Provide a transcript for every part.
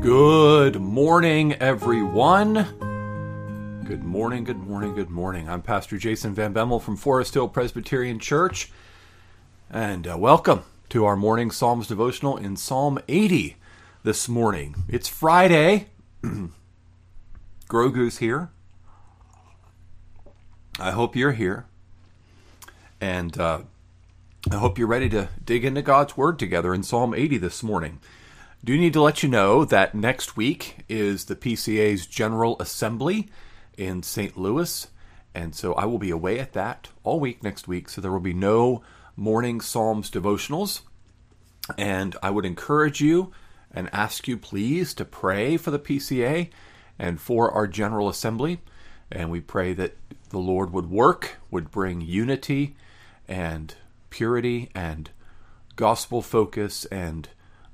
Good morning, everyone. Good morning, good morning, good morning. I'm Pastor Jason Van Bemmel from Forest Hill Presbyterian Church, and welcome to our morning Psalms devotional in Psalm 80 this morning. It's Friday. Grogu's here. I hope you're here, and I hope you're ready to dig into God's Word together in Psalm 80 this morning. Do need to let you know that next week is the PCA's General Assembly in St. Louis, and so I will be away at that all week next week, so there will be no morning Psalms devotionals, and I would encourage you and ask you please to pray for the PCA and for our General Assembly, and we pray that the Lord would work, would bring unity and purity and gospel focus and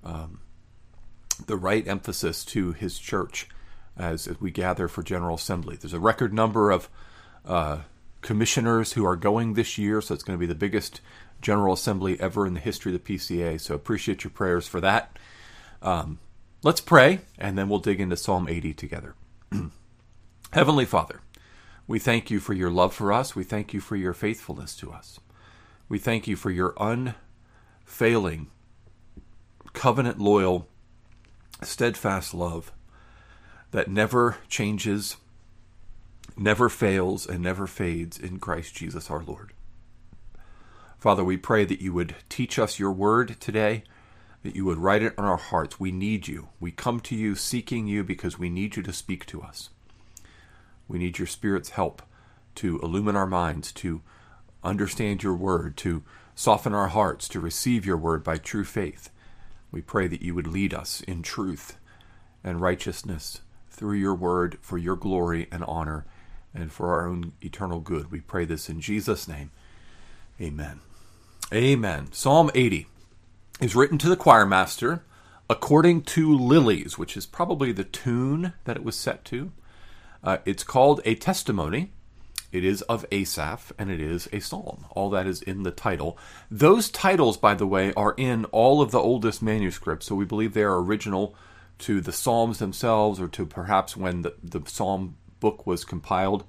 the right emphasis to his church as we gather for General Assembly. There's a record number of commissioners who are going this year, so it's going to be the biggest General Assembly ever in the history of the PCA, so appreciate your prayers for that. Let's pray, and then we'll dig into Psalm 80 together. Heavenly Father, we thank you for your love for us. We thank you for your faithfulness to us. We thank you for your unfailing, covenant-loyal, steadfast love that never changes, never fails, and never fades in Christ Jesus our Lord. Father, we pray that you would teach us your word today, that you would write it on our hearts. We need you. We come to you seeking you because we need you to speak to us. We need your Spirit's help to illumine our minds, to understand your word, to soften our hearts, to receive your word by true faith. We pray that you would lead us in truth and righteousness through your word for your glory and honor and for our own eternal good. We pray this in Jesus' name. Amen. Amen. Psalm 80 is written to the choir master according to Lilies, which is probably the tune that it was set to. It's called a testimony. It is of Asaph, and it is a psalm. All that is in the title. Those titles, by the way, are in all of the oldest manuscripts, so we believe they are original to the Psalms themselves, or to perhaps when the Psalm book was compiled,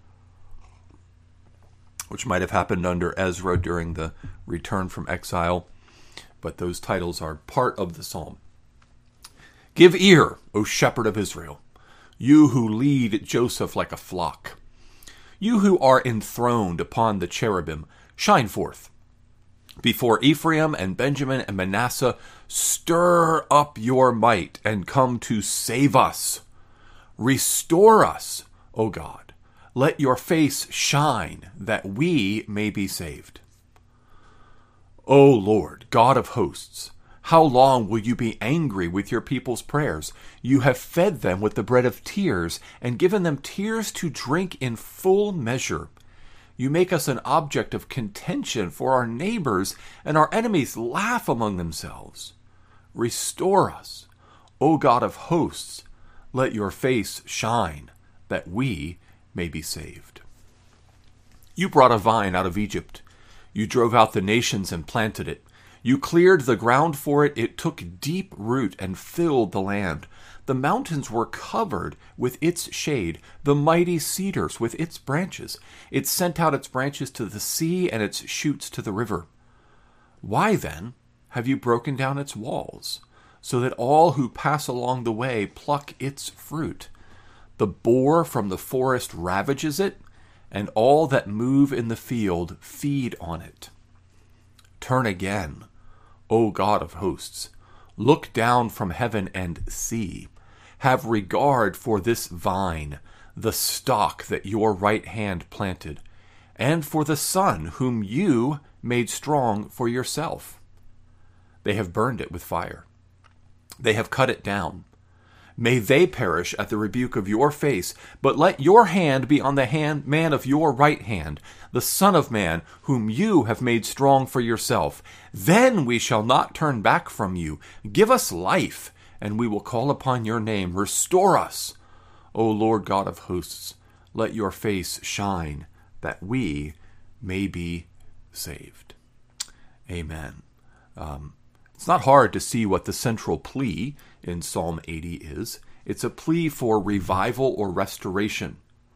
which might have happened under Ezra during the return from exile. But those titles are part of the psalm. Give ear, O shepherd of Israel, you who lead Joseph like a flock. You who are enthroned upon the cherubim, shine forth. Before Ephraim and Benjamin and Manasseh, stir up your might and come to save us. Restore us, O God. Let your face shine that we may be saved. O Lord, God of hosts, how long will you be angry with your people's prayers? You have fed them with the bread of tears and given them tears to drink in full measure. You make us an object of contention for our neighbors, and our enemies laugh among themselves. Restore us, O God of hosts. Let your face shine, that we may be saved. You brought a vine out of Egypt. You drove out the nations and planted it. You cleared the ground for it. It took deep root and filled the land. The mountains were covered with its shade, the mighty cedars with its branches. It sent out its branches to the sea and its shoots to the river. Why, then, have you broken down its walls, so that all who pass along the way pluck its fruit? The boar from the forest ravages it, and all that move in the field feed on it. Turn again, O God of hosts. Look down from heaven and see. Have regard for this vine, the stock that your right hand planted, and for the son whom you made strong for yourself. They have burned it with fire. They have cut it down. May they perish at the rebuke of your face, but let your hand be on the man of your right hand, the Son of Man, whom you have made strong for yourself. Then we shall not turn back from you. Give us life, and we will call upon your name. Restore us, O Lord God of hosts. Let your face shine, that we may be saved. Amen. It's not hard to see what the central plea in Psalm 80 is. It's a plea for revival or restoration.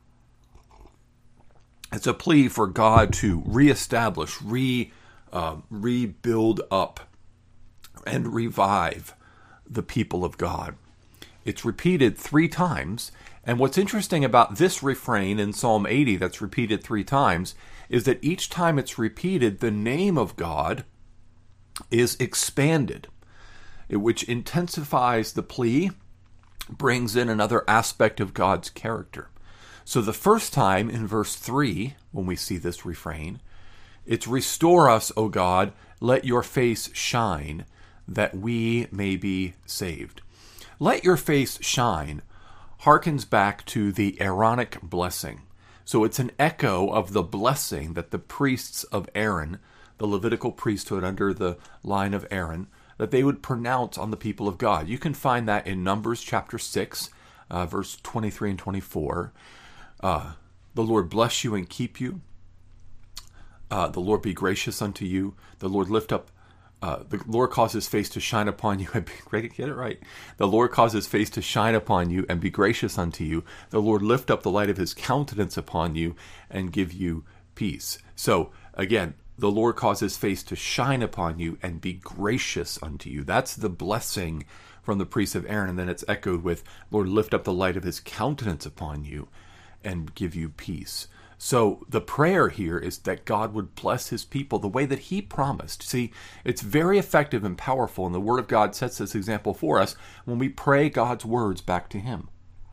It's a plea for God to reestablish, rebuild up, and revive the people of God. It's repeated 3 times. And what's interesting about this refrain in Psalm 80 that's repeated 3 times is that each time it's repeated, the name of God is expanded, which intensifies the plea, brings in another aspect of God's character. So the first time in verse 3, when we see this refrain, it's restore us, O God, let your face shine, that we may be saved. Let your face shine harkens back to the Aaronic blessing. So it's an echo of the blessing that the priests of Aaron, the Levitical priesthood under the line of Aaron, that they would pronounce on the people of God. You can find that in Numbers chapter 6, verse 23 and 24. The Lord bless you and keep you. The Lord be gracious unto you. The Lord lift up. The Lord cause his face to shine upon you and be great. Get it right. The Lord cause his face to shine upon you and be gracious unto you. The Lord lift up the light of his countenance upon you and give you peace. So again, the Lord cause his face to shine upon you and be gracious unto you. That's the blessing from the priests of Aaron. And then it's echoed with, Lord, lift up the light of his countenance upon you and give you peace. So the prayer here is that God would bless his people the way that he promised. See, it's very effective and powerful, and the Word of God sets this example for us when we pray God's words back to him.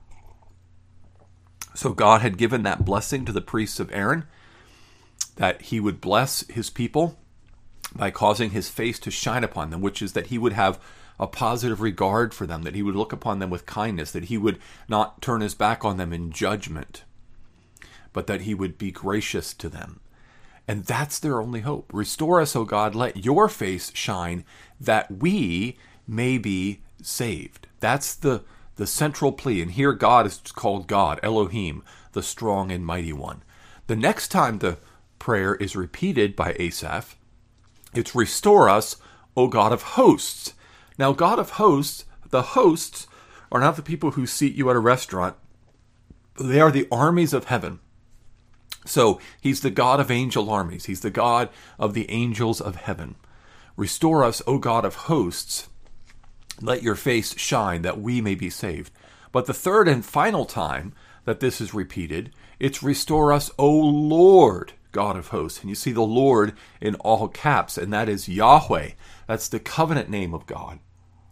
So God had given that blessing to the priests of Aaron, that he would bless his people by causing his face to shine upon them, which is that he would have a positive regard for them, that he would look upon them with kindness, that he would not turn his back on them in judgment, but that he would be gracious to them. And that's their only hope. Restore us, O God, let your face shine, that we may be saved. That's the central plea. And here God is called God, Elohim, the strong and mighty one. The next time the prayer is repeated by Asaph, it's restore us, O God of hosts. Now, God of hosts, the hosts are not the people who seat you at a restaurant. They are the armies of heaven. So he's the God of angel armies. He's the God of the angels of heaven. Restore us, O God of hosts. Let your face shine that we may be saved. But the third and final time that this is repeated, it's restore us, O Lord, God of hosts. And you see the Lord in all caps, and that is Yahweh. That's the covenant name of God.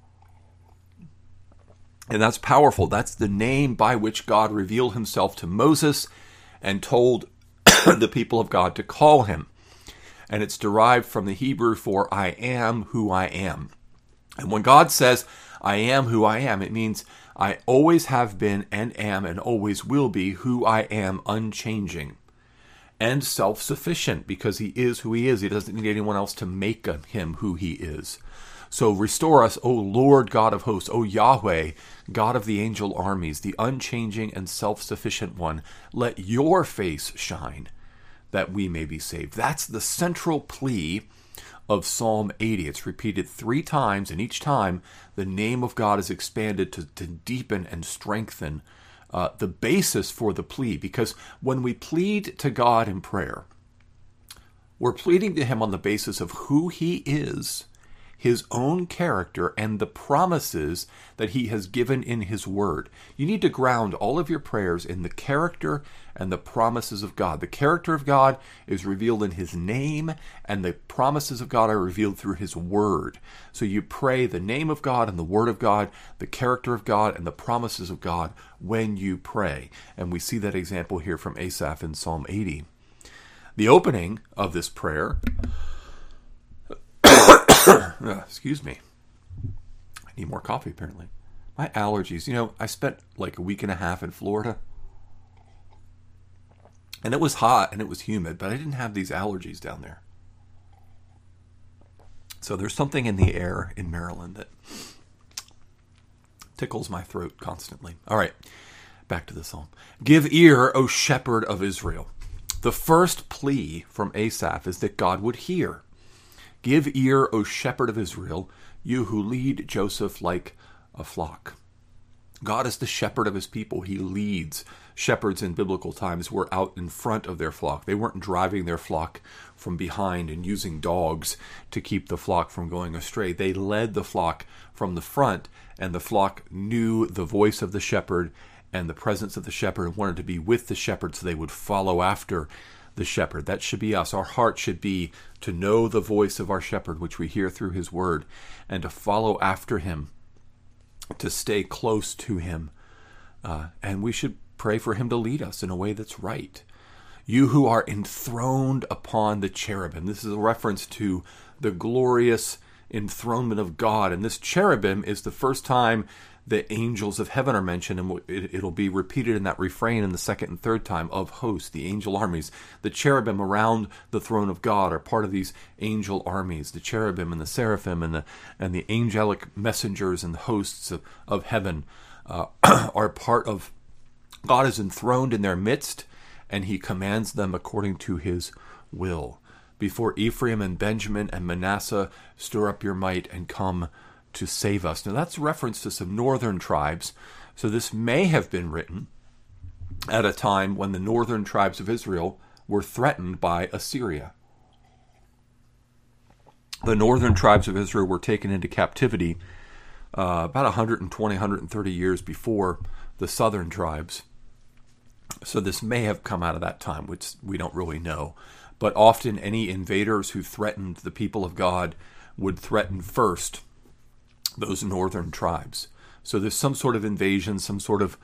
And that's powerful. That's the name by which God revealed himself to Moses and told the people of God to call him. And it's derived from the Hebrew for I am who I am. And when God says I am who I am, it means I always have been and am and always will be who I am, unchanging and self-sufficient, because he is who he is. He doesn't need anyone else to make him who he is. So restore us, O Lord God of hosts, O Yahweh, God of the angel armies, the unchanging and self-sufficient one. Let your face shine, that we may be saved. That's the central plea of Psalm 80. It's repeated 3 times, and each time the name of God is expanded to deepen and strengthen the basis for the plea. Because when we plead to God in prayer, we're pleading to him on the basis of who he is, his own character, and the promises that he has given in his word. You need to ground all of your prayers in the character and the promises of God. The character of God is revealed in his name, and the promises of God are revealed through his word. So you pray the name of God and the word of God, the character of God and the promises of God when you pray. And we see that example here from Asaph in Psalm 80. The opening of this prayer excuse me. I need more coffee, apparently. My allergies. You know, I spent like a week and a half in Florida. And it was hot and it was humid, but I didn't have these allergies down there. So there's something in the air in Maryland that tickles my throat constantly. All right, back to the psalm. Give ear, O shepherd of Israel. The first plea from Asaph is that God would hear. Give ear, O shepherd of Israel, you who lead Joseph like a flock. God is the shepherd of his people. He leads. Shepherds in biblical times were out in front of their flock. They weren't driving their flock from behind and using dogs to keep the flock from going astray. They led the flock from the front, and the flock knew the voice of the shepherd and the presence of the shepherd and wanted to be with the shepherd, so they would follow after the shepherd. That should be us. Our heart should be to know the voice of our shepherd, which we hear through his word, and to follow after him, to stay close to him. And we should pray for him to lead us in a way that's right. You who are enthroned upon the cherubim. This is a reference to the glorious enthronement of God. And this cherubim is the first time the angels of heaven are mentioned, and it'll be repeated in that refrain in the second and third time of hosts, the angel armies. The cherubim around the throne of God are part of these angel armies. The cherubim and the seraphim and the angelic messengers and the hosts of heaven are part of. God is enthroned in their midst, and he commands them according to his will. Before Ephraim and Benjamin and Manasseh, stir up your might and come to save us. Now that's a reference to some northern tribes. So this may have been written at a time when the northern tribes of Israel were threatened by Assyria. The northern tribes of Israel were taken into captivity about 120, 130 years before the southern tribes. So this may have come out of that time, which we don't really know. But often any invaders who threatened the people of God would threaten first those northern tribes. So there's some sort of invasion, some sort of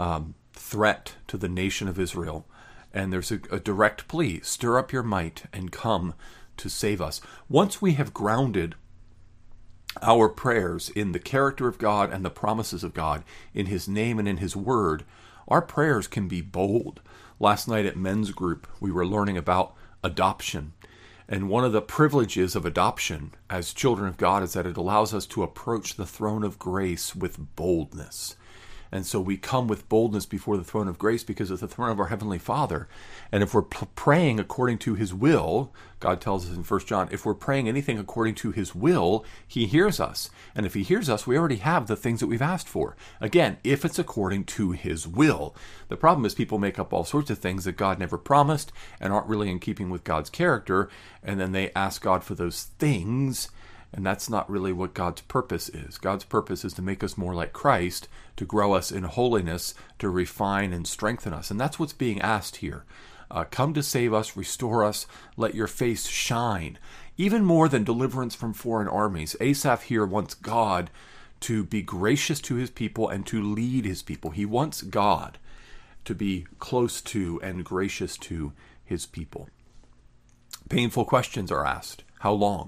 threat to the nation of Israel. And there's a direct plea, stir up your might and come to save us. Once we have grounded our prayers in the character of God and the promises of God, in his name and in his word, our prayers can be bold. Last night at men's group, we were learning about adoption. And one of the privileges of adoption as children of God is that it allows us to approach the throne of grace with boldness. And so we come with boldness before the throne of grace because it's the throne of our Heavenly Father. And if we're praying according to his will, God tells us in 1 John, if we're praying anything according to his will, he hears us. And if he hears us, we already have the things that we've asked for. Again, if it's according to his will. The problem is people make up all sorts of things that God never promised and aren't really in keeping with God's character. And then they ask God for those things. And that's not really what God's purpose is. God's purpose is to make us more like Christ, to grow us in holiness, to refine and strengthen us. And that's what's being asked here. Come to save us, restore us, let your face shine. Even more than deliverance from foreign armies, Asaph here wants God to be gracious to his people and to lead his people. He wants God to be close to and gracious to his people. Painful questions are asked. How long?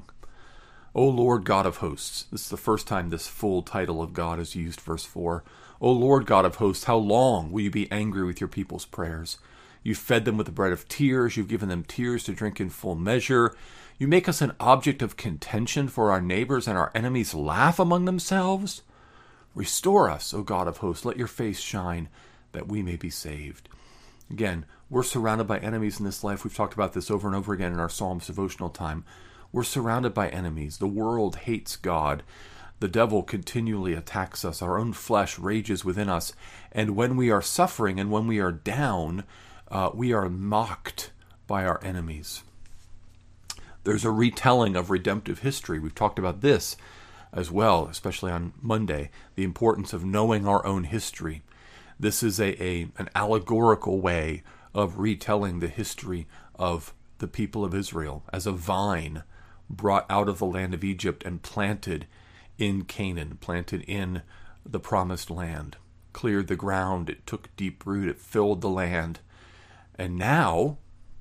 O Lord God of hosts. This is the first time this full title of God is used, verse 4. O Lord God of hosts, how long will you be angry with your people's prayers? You fed them with the bread of tears. You've given them tears to drink in full measure. You make us an object of contention for our neighbors, and our enemies laugh among themselves. Restore us, O God of hosts. Let your face shine, that we may be saved. Again, we're surrounded by enemies in this life. We've talked about this over and over again in our Psalms devotional time. We're surrounded by enemies. The world hates God. The devil continually attacks us. Our own flesh rages within us. And when we are suffering and when we are down, we are mocked by our enemies. There's a retelling of redemptive history. We've talked about this as well, especially on Monday, the importance of knowing our own history. This is an allegorical way of retelling the history of the people of Israel as a vine brought out of the land of Egypt and planted in Canaan, planted in the promised land, cleared the ground, it took deep root, it filled the land. And now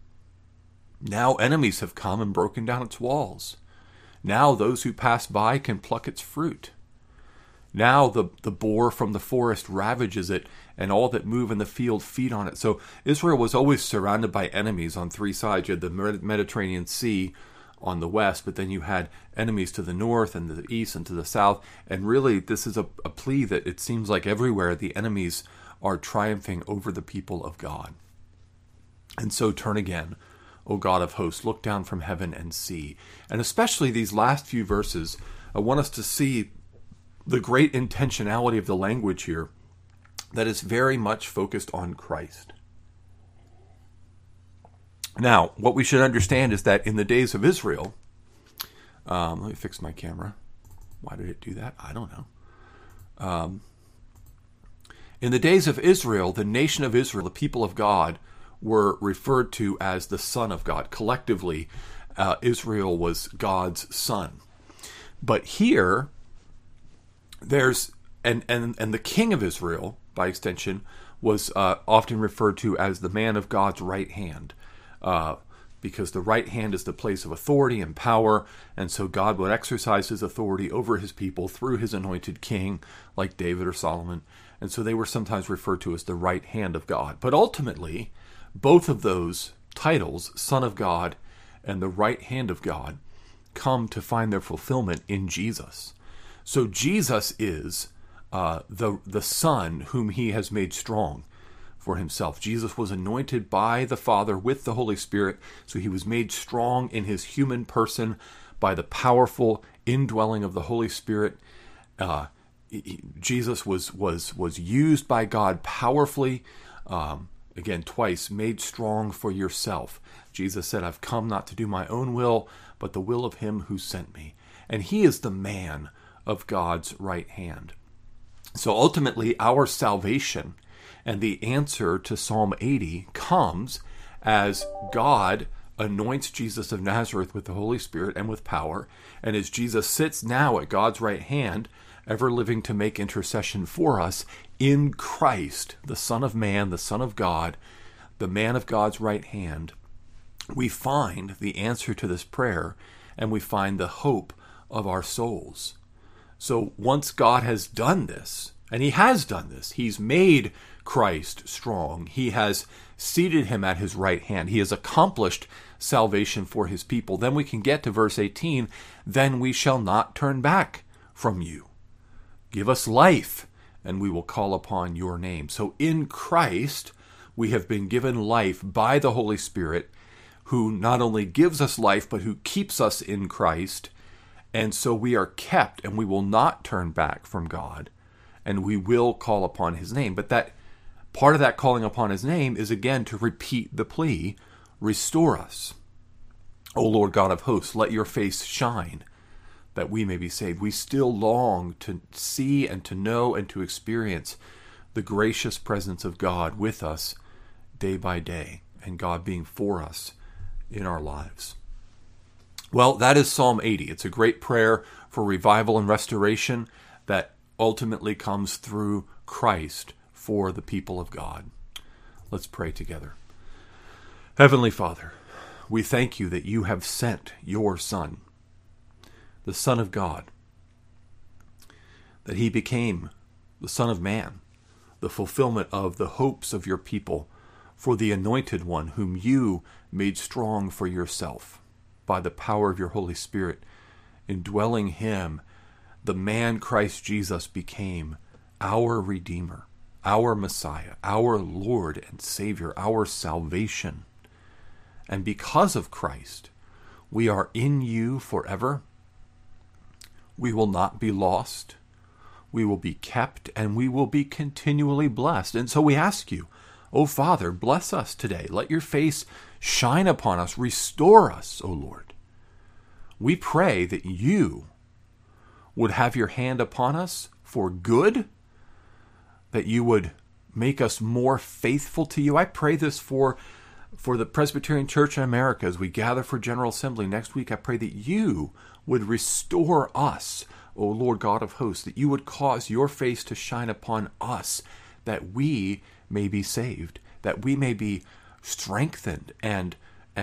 enemies have come and broken down its walls. Now those who pass by can pluck its fruit. Now the boar from the forest ravages it, and all that move in the field feed on it. So Israel was always surrounded by enemies on three sides. You had the Mediterranean Sea on the west, but then you had enemies to the north and the east and to the south. And really, this is a plea that it seems like everywhere the enemies are triumphing over the people of God. And so turn again, O God of hosts, look down from heaven and see. And especially these last few verses, I want us to see the great intentionality of the language here that is very much focused on Christ. Now, what we should understand is that in the days of Israel, let me fix my camera. Why did it do that? I don't know. In the days of Israel, the nation of Israel, the people of God, were referred to as the Son of God. Collectively, Israel was God's son. But here, there's and the king of Israel, by extension, was often referred to as the man of God's right hand, because the right hand is the place of authority and power, and so God would exercise his authority over his people through his anointed king, like David or Solomon, and so they were sometimes referred to as the right hand of God. But ultimately, both of those titles, Son of God and the right hand of God, come to find their fulfillment in Jesus. So Jesus is the Son whom he has made strong for himself. Jesus was anointed by the Father with the Holy Spirit, so he was made strong in his human person by the powerful indwelling of the Holy Spirit. Jesus was used by God powerfully, again, twice, made strong for yourself. Jesus said, I've come not to do my own will, but the will of him who sent me. And he is the man of God's right hand. So ultimately, our salvation and the answer to Psalm 80 comes as God anoints Jesus of Nazareth with the Holy Spirit and with power, and as Jesus sits now at God's right hand, ever living to make intercession for us in Christ, the Son of Man, the Son of God, the man of God's right hand, we find the answer to this prayer, and we find the hope of our souls. So once God has done this, and he has done this, he's made Christ strong. He has seated him at his right hand. He has accomplished salvation for his people. Then we can get to verse 18, then we shall not turn back from you. Give us life, and we will call upon your name. So in Christ, we have been given life by the Holy Spirit, who not only gives us life, but who keeps us in Christ. And so we are kept, and we will not turn back from God, and we will call upon his name. But that part of that calling upon his name is, again, to repeat the plea, restore us. O Lord God of hosts, let your face shine, that we may be saved. We still long to see and to know and to experience the gracious presence of God with us day by day, and God being for us in our lives. Well, that is Psalm 80. It's a great prayer for revival and restoration that ultimately comes through Christ for the people of God. Let's pray together. Heavenly Father, we thank you that you have sent your Son, the Son of God, that he became the Son of Man, the fulfillment of the hopes of your people, for the Anointed One whom you made strong for yourself by the power of your Holy Spirit. Indwelling him, the man Christ Jesus became our Redeemer, our Messiah, our Lord and Savior, our salvation. And because of Christ, we are in you forever. We will not be lost. We will be kept, and we will be continually blessed. And so we ask you, O Father, bless us today. Let your face shine upon us. Restore us, O Lord. We pray that you would have your hand upon us for good, that you would make us more faithful to you. I pray this for the Presbyterian Church in America as we gather for General Assembly next week. I pray that you would restore us, O Lord God of hosts, that you would cause your face to shine upon us, that we may be saved, that we may be strengthened and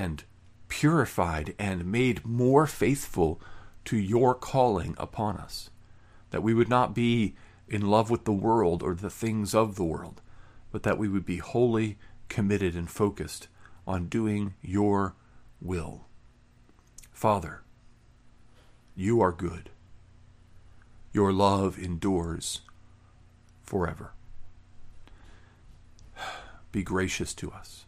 purified and made more faithful to your calling upon us, that we would not be in love with the world or the things of the world, but that we would be wholly committed and focused on doing your will. Father, you are good. Your love endures forever. Be gracious to us.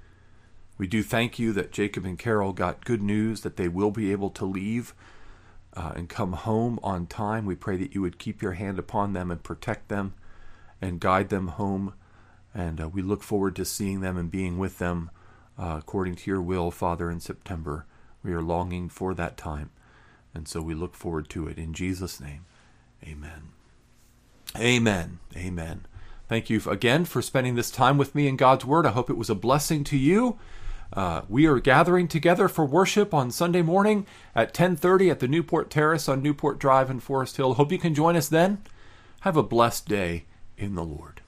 We do thank you that Jacob and Carol got good news that they will be able to leave and come home on time. We pray that you would keep your hand upon them and protect them and guide them home. And we look forward to seeing them and being with them according to your will, Father, in September. We are longing for that time. And so we look forward to it. In Jesus' name, amen. Amen. Amen. Thank you again for spending this time with me in God's Word. I hope it was a blessing to you. We are gathering together for worship on Sunday morning at 10:30 at the Newport Terrace on Newport Drive in Forest Hill. Hope you can join us then. Have a blessed day in the Lord.